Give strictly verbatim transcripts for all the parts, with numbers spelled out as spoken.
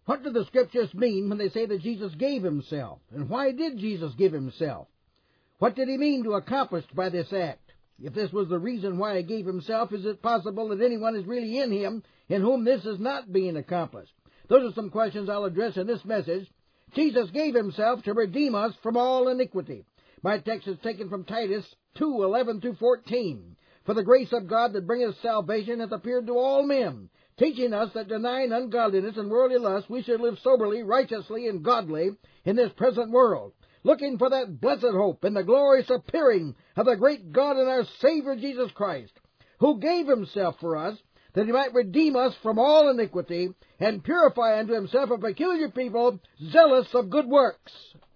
What do the Scriptures mean when they say that Jesus gave himself? And why did Jesus give himself? What did he mean to accomplish by this act? If this was the reason why he gave himself, is it possible that anyone is really in him in whom this is not being accomplished? Those are some questions I'll address in this message. Jesus gave himself to redeem us from all iniquity. My text is taken from Titus two, eleven through fourteen. For the grace of God that bringeth salvation hath appeared to all men, teaching us that denying ungodliness and worldly lust, we should live soberly, righteously, and godly in this present world, looking for that blessed hope and the glorious appearing of the great God and our Savior Jesus Christ, who gave himself for us, that he might redeem us from all iniquity, and purify unto himself a peculiar people, zealous of good works.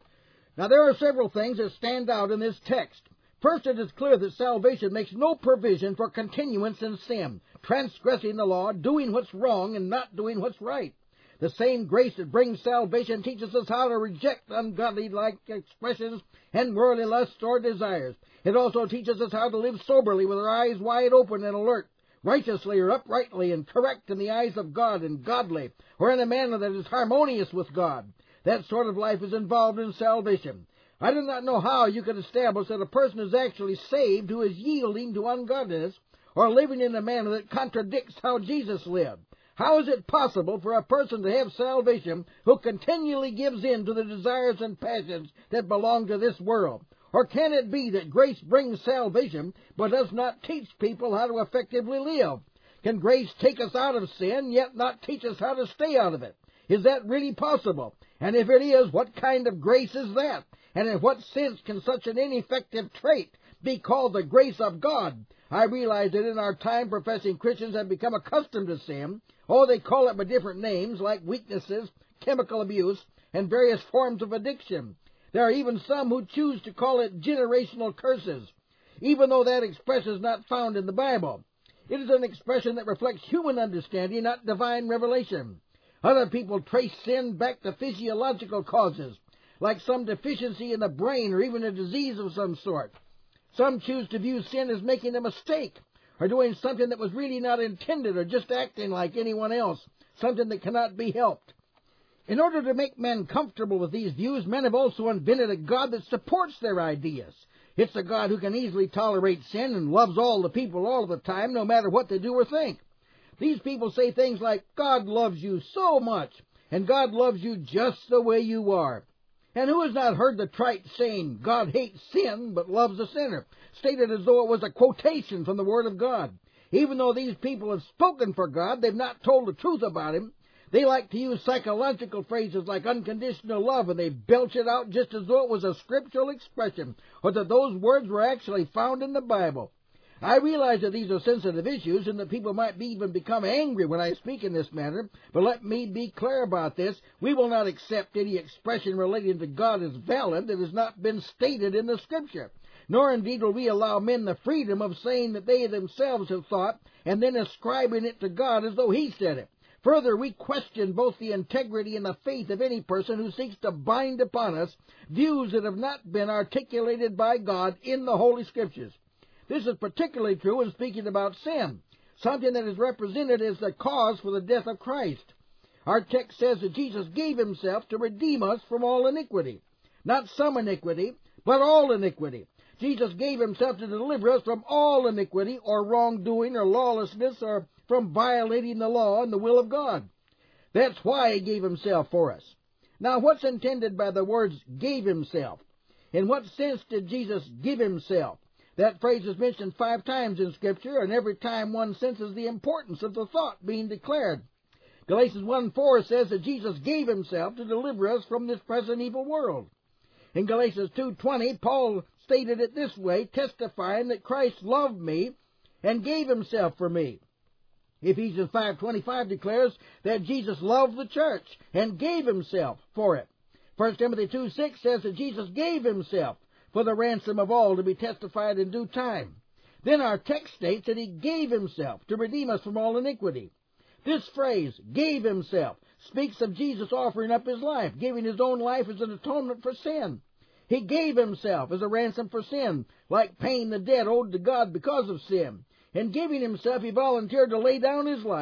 Now there are several things that stand out in this text. First, it is clear that salvation makes no provision for continuance in sin, transgressing the law, doing what's wrong, and not doing what's right. The same grace that brings salvation teaches us how to reject ungodly-like expressions and worldly lusts or desires. It also teaches us how to live soberly with our eyes wide open and alert, righteously or uprightly and correct in the eyes of God and godly, or in a manner that is harmonious with God. That sort of life is involved in salvation. I do not know how you can establish that a person is actually saved who is yielding to ungodliness or living in a manner that contradicts how Jesus lived. How is it possible for a person to have salvation who continually gives in to the desires and passions that belong to this world? Or can it be that grace brings salvation but does not teach people how to effectively live? Can grace take us out of sin yet not teach us how to stay out of it? Is that really possible? And if it is, what kind of grace is that? And in what sense can such an ineffective trait be called the grace of God? I realize that in our time professing Christians have become accustomed to sin. Oh, they call it by different names like weaknesses, chemical abuse, and various forms of addiction. There are even some who choose to call it generational curses, even though that expression is not found in the Bible. It is an expression that reflects human understanding, not divine revelation. Other people trace sin back to physiological causes, like some deficiency in the brain or even a disease of some sort. Some choose to view sin as making a mistake, or doing something that was really not intended, or just acting like anyone else, something that cannot be helped. In order to make men comfortable with these views, men have also invented a God that supports their ideas. It's a God who can easily tolerate sin and loves all the people all the time, no matter what they do or think. These people say things like, God loves you so much, and God loves you just the way you are. And who has not heard the trite saying, God hates sin, but loves the sinner, stated as though it was a quotation from the Word of God? Even though these people have spoken for God, they've not told the truth about Him. They like to use psychological phrases like unconditional love, and they belch it out just as though it was a scriptural expression, or that those words were actually found in the Bible. I realize that these are sensitive issues and that people might be even become angry when I speak in this manner, but let me be clear about this. We will not accept any expression relating to God as valid that has not been stated in the Scripture, nor indeed will we allow men the freedom of saying that they themselves have thought and then ascribing it to God as though He said it. Further, we question both the integrity and the faith of any person who seeks to bind upon us views that have not been articulated by God in the Holy Scriptures. This is particularly true in speaking about sin, something that is represented as the cause for the death of Christ. Our text says that Jesus gave Himself to redeem us from all iniquity. Not some iniquity, but all iniquity. Jesus gave Himself to deliver us from all iniquity or wrongdoing or lawlessness or from violating the law and the will of God. That's why He gave Himself for us. Now, what's intended by the words, gave Himself? In what sense did Jesus give Himself? That phrase is mentioned five times in Scripture, and every time one senses the importance of the thought being declared. Galatians one four says that Jesus gave Himself to deliver us from this present evil world. In Galatians two twenty, Paul stated it this way, testifying that Christ loved me and gave Himself for me. Ephesians five twenty-five declares that Jesus loved the church and gave Himself for it. First Timothy two six says that Jesus gave Himself for the ransom of all to be testified in due time. Then our text states that He gave Himself to redeem us from all iniquity. This phrase, gave Himself, speaks of Jesus offering up His life, giving His own life as an atonement for sin. He gave Himself as a ransom for sin, like paying the debt owed to God because of sin. In giving Himself, He volunteered to lay down His life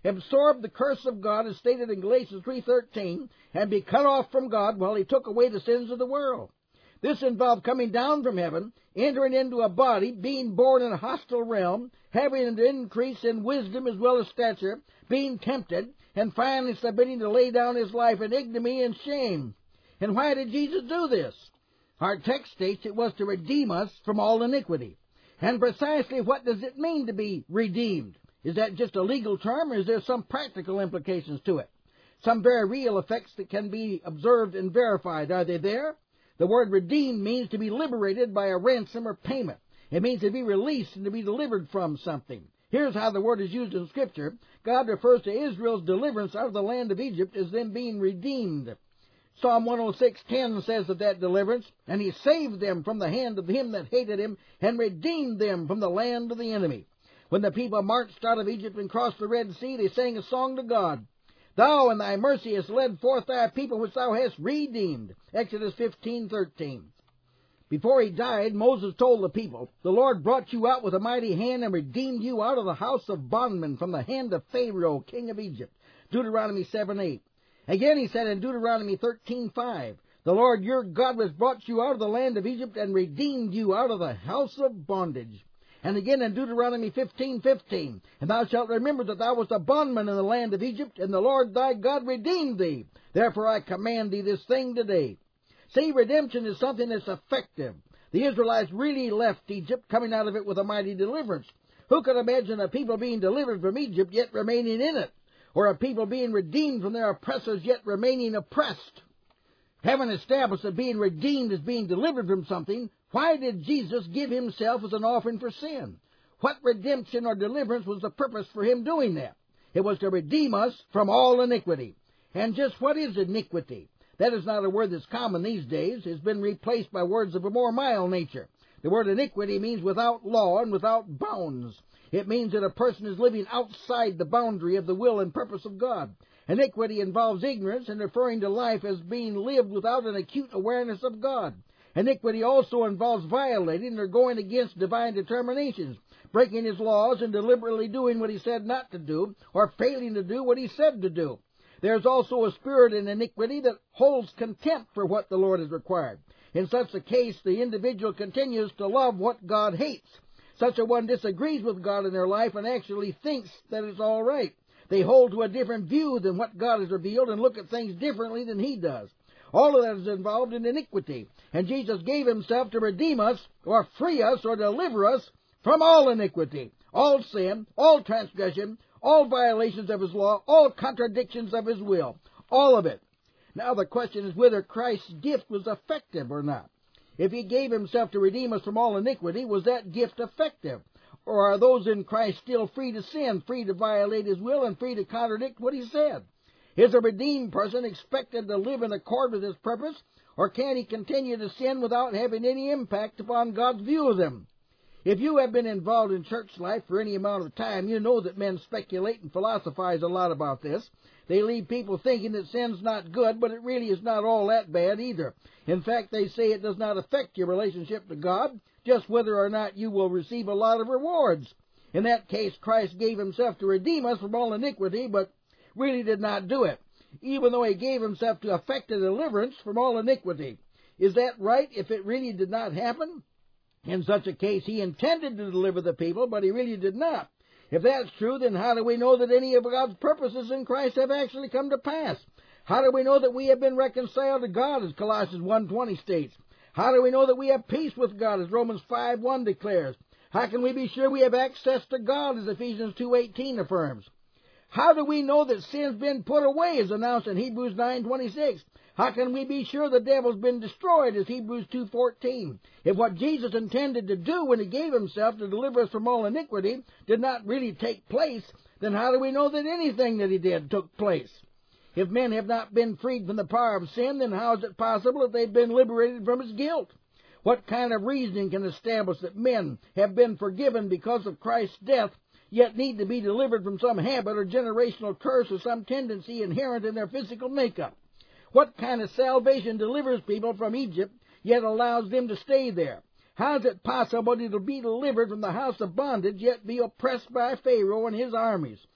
absorb the curse of God as stated in Galatians three thirteen, and be cut off from God while he took away the sins of the world. This involved coming down from heaven, entering into a body, being born in a hostile realm, having an increase in wisdom as well as stature, being tempted, and finally submitting to lay down his life in ignominy and shame. And why did Jesus do this? Our text states it was to redeem us from all iniquity. And precisely what does it mean to be redeemed? Is that just a legal term, or is there some practical implications to it? Some very real effects that can be observed and verified. Are they there? The word redeemed means to be liberated by a ransom or payment. It means to be released and to be delivered from something. Here's how the word is used in Scripture. God refers to Israel's deliverance out of the land of Egypt as them being redeemed. Psalm one oh six ten says of that deliverance, "And he saved them from the hand of him that hated him, and redeemed them from the land of the enemy." When the people marched out of Egypt and crossed the Red Sea, they sang a song to God. "Thou in thy mercy hast led forth thy people which thou hast redeemed." Exodus fifteen thirteen. Before he died, Moses told the people, "The Lord brought you out with a mighty hand and redeemed you out of the house of bondmen from the hand of Pharaoh, king of Egypt." Deuteronomy seven eight. Again he said in Deuteronomy thirteen five, "The Lord your God has brought you out of the land of Egypt and redeemed you out of the house of bondage." And again in Deuteronomy fifteen fifteen, "And thou shalt remember that thou wast a bondman in the land of Egypt, and the Lord thy God redeemed thee. Therefore I command thee this thing today." See, redemption is something that's effective. The Israelites really left Egypt, coming out of it with a mighty deliverance. Who could imagine a people being delivered from Egypt yet remaining in it? Or a people being redeemed from their oppressors yet remaining oppressed? Having established that being redeemed is being delivered from something, why did Jesus give himself as an offering for sin? What redemption or deliverance was the purpose for him doing that? It was to redeem us from all iniquity. And just what is iniquity? That is not a word that's common these days. It's been replaced by words of a more mild nature. The word iniquity means without law and without bounds. It means that a person is living outside the boundary of the will and purpose of God. Iniquity involves ignorance and referring to life as being lived without an acute awareness of God. Iniquity also involves violating or going against divine determinations, breaking his laws and deliberately doing what he said not to do, or failing to do what he said to do. There's also a spirit in iniquity that holds contempt for what the Lord has required. In such a case, the individual continues to love what God hates. Such a one disagrees with God in their life and actually thinks that it's all right. They hold to a different view than what God has revealed and look at things differently than he does. All of that is involved in iniquity. And Jesus gave himself to redeem us, or free us, or deliver us from all iniquity, all sin, all transgression, all violations of his law, all contradictions of his will, all of it. Now the question is whether Christ's gift was effective or not. If he gave himself to redeem us from all iniquity, was that gift effective? Or are those in Christ still free to sin, free to violate his will, and free to contradict what he said? Is a redeemed person expected to live in accord with his purpose, or can he continue to sin without having any impact upon God's view of them? If you have been involved in church life for any amount of time, you know that men speculate and philosophize a lot about this. They leave people thinking that sin's not good, but it really is not all that bad either. In fact, they say it does not affect your relationship to God, just whether or not you will receive a lot of rewards. In that case, Christ gave himself to redeem us from all iniquity, but really did not do it, even though he gave himself to effect a deliverance from all iniquity. Is that right if it really did not happen? In such a case, he intended to deliver the people, but he really did not. If that's true, then how do we know that any of God's purposes in Christ have actually come to pass? How do we know that we have been reconciled to God, as Colossians one twenty states? How do we know that we have peace with God, as Romans five one declares? How can we be sure we have access to God, as Ephesians two eighteen affirms? How do we know that sin's been put away, as announced in Hebrews nine twenty-six? How can we be sure the devil's been destroyed, as Hebrews two fourteen? If what Jesus intended to do when he gave himself to deliver us from all iniquity did not really take place, then how do we know that anything that he did took place? If men have not been freed from the power of sin, then how is it possible that they've been liberated from its guilt? What kind of reasoning can establish that men have been forgiven because of Christ's death, yet need to be delivered from some habit or generational curse or some tendency inherent in their physical makeup? What kind of salvation delivers people from Egypt, yet allows them to stay there? How is it possible to be delivered from the house of bondage, yet be oppressed by Pharaoh and his armies?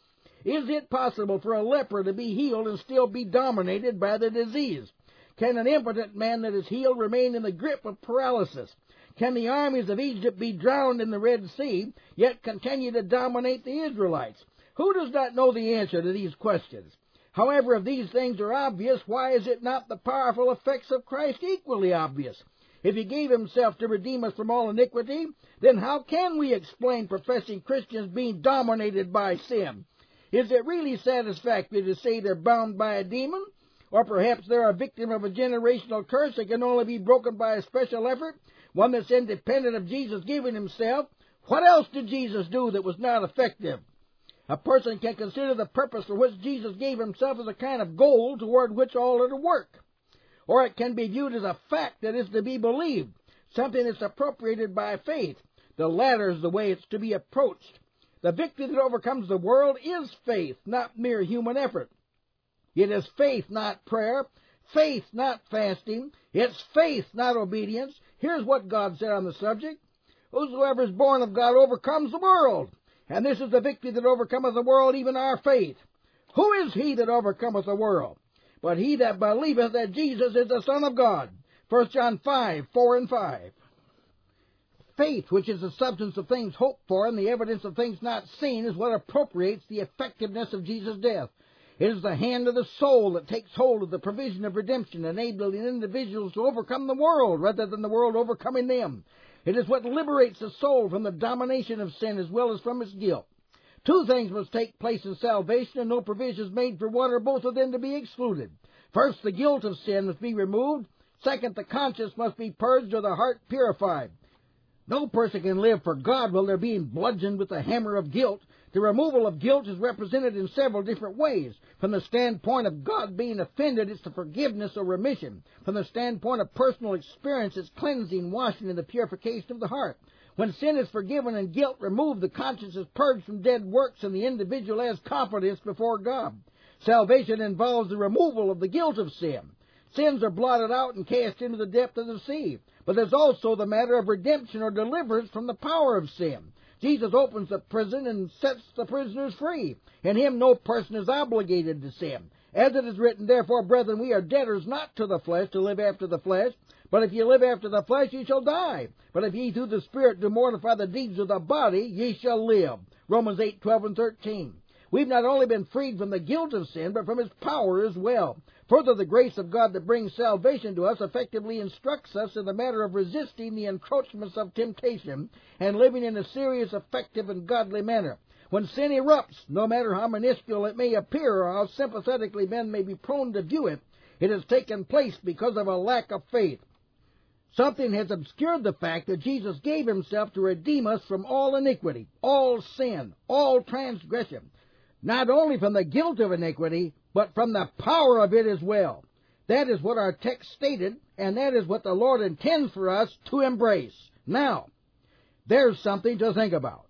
Is it possible for a leper to be healed and still be dominated by the disease? Can an impotent man that is healed remain in the grip of paralysis? Can the armies of Egypt be drowned in the Red Sea, yet continue to dominate the Israelites? Who does not know the answer to these questions? However, if these things are obvious, why is it not the powerful effects of Christ equally obvious? If he gave himself to redeem us from all iniquity, then how can we explain professing Christians being dominated by sin? Is it really satisfactory to say they're bound by a demon? Or perhaps they're a victim of a generational curse that can only be broken by a special effort, one that's independent of Jesus giving himself? What else did Jesus do that was not effective? A person can consider the purpose for which Jesus gave himself as a kind of goal toward which all are to work. Or it can be viewed as a fact that is to be believed, something that's appropriated by faith. The latter is the way it's to be approached. The victory that overcomes the world is faith, not mere human effort. It is faith, not prayer. Faith, not fasting. It's faith, not obedience. Here's what God said on the subject. Whosoever is born of God overcomes the world. And this is the victory that overcometh the world, even our faith. Who is he that overcometh the world? But he that believeth that Jesus is the Son of God. First John five, four and five. Faith, which is the substance of things hoped for and the evidence of things not seen, is what appropriates the effectiveness of Jesus' death. It is the hand of the soul that takes hold of the provision of redemption, enabling individuals to overcome the world rather than the world overcoming them. It is what liberates the soul from the domination of sin as well as from its guilt. Two things must take place in salvation, and no provision is made for one or both of them to be excluded. First, the guilt of sin must be removed. Second, the conscience must be purged or the heart purified. No person can live for God while they're being bludgeoned with the hammer of guilt. The removal of guilt is represented in several different ways. From the standpoint of God being offended, it's the forgiveness or remission. From the standpoint of personal experience, it's cleansing, washing, and the purification of the heart. When sin is forgiven and guilt removed, the conscience is purged from dead works and the individual has confidence before God. Salvation involves the removal of the guilt of sin. Sins are blotted out and cast into the depth of the sea. But there's also the matter of redemption or deliverance from the power of sin. Jesus opens the prison and sets the prisoners free. In him no person is obligated to sin. As it is written, therefore, brethren, we are debtors not to the flesh to live after the flesh. But if ye live after the flesh, ye shall die. But if ye through the Spirit do mortify the deeds of the body, ye shall live. Romans eight, twelve and thirteen. We've not only been freed from the guilt of sin, but from its power as well. Further, the grace of God that brings salvation to us effectively instructs us in the matter of resisting the encroachments of temptation and living in a serious, effective, and godly manner. When sin erupts, no matter how minuscule it may appear or how sympathetically men may be prone to view it, it has taken place because of a lack of faith. Something has obscured the fact that Jesus gave himself to redeem us from all iniquity, all sin, all transgression, not only from the guilt of iniquity, but from the power of it as well. That is what our text stated, and that is what the Lord intends for us to embrace. Now, there's something to think about.